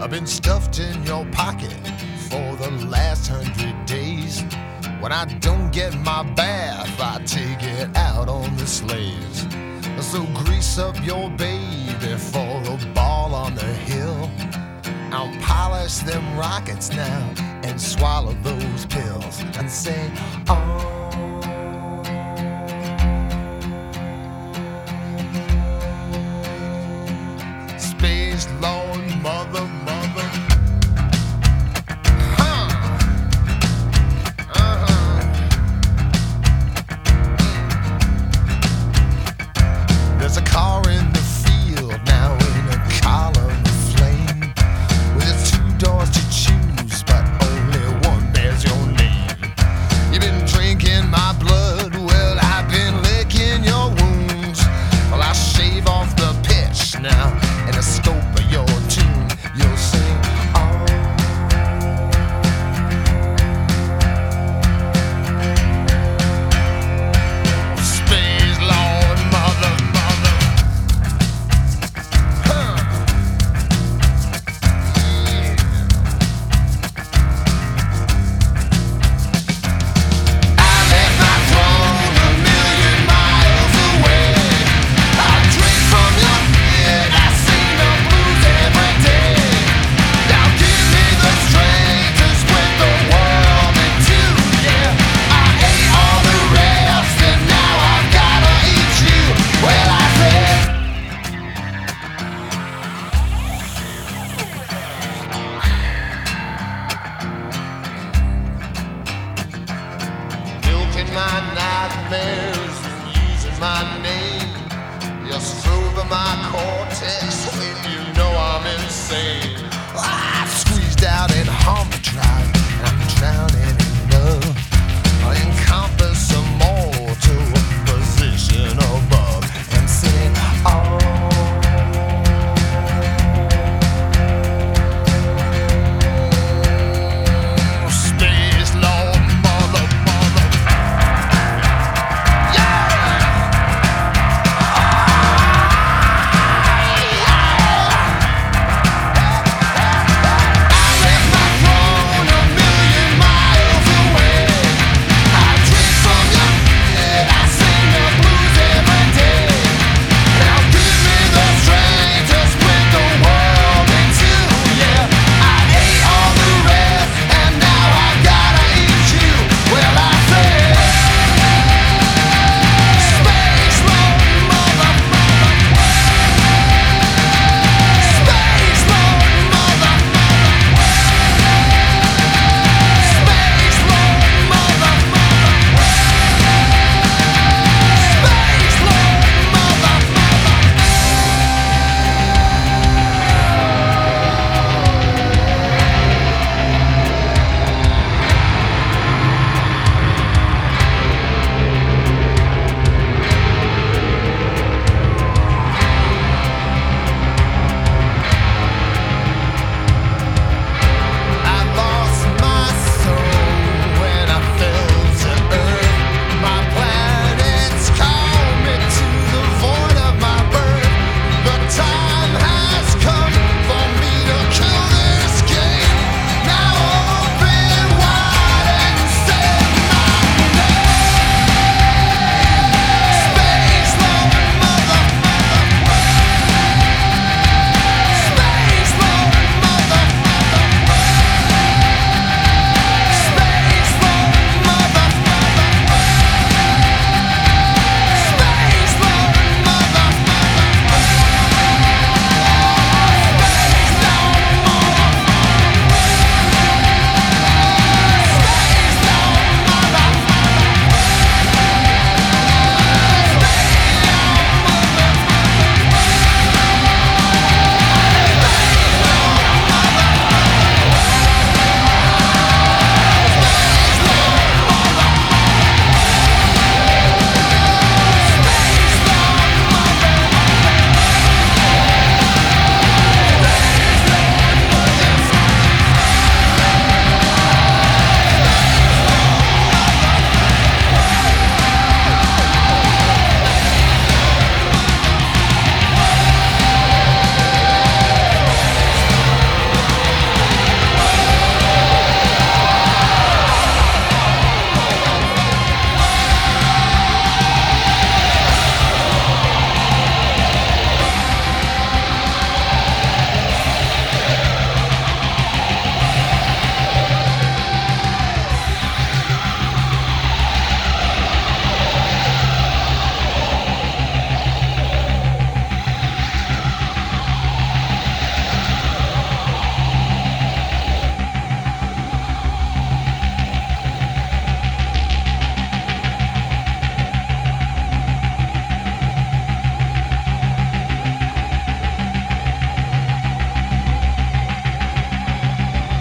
I've been stuffed in your pocket for the last 100 days. When I don't get my bath, I take it out on the slaves. So grease up your baby for the ball on the hill. I'll polish them rockets now and swallow those pills and say, oh. Space Lord, mother. There's a car in the field now in a column of flame, with 2 doors to choose, but only one bears your name. You've been drinking my blood, well, I've been licking your wounds. Well, I shave off the pitch now, and the scope of your tune, you'll sing, oh. Space Lord, mother. My nightmares using my name. You're strobing my cortex when you know I'm insane. I've squeezed out in harm drive, and I'm drowning.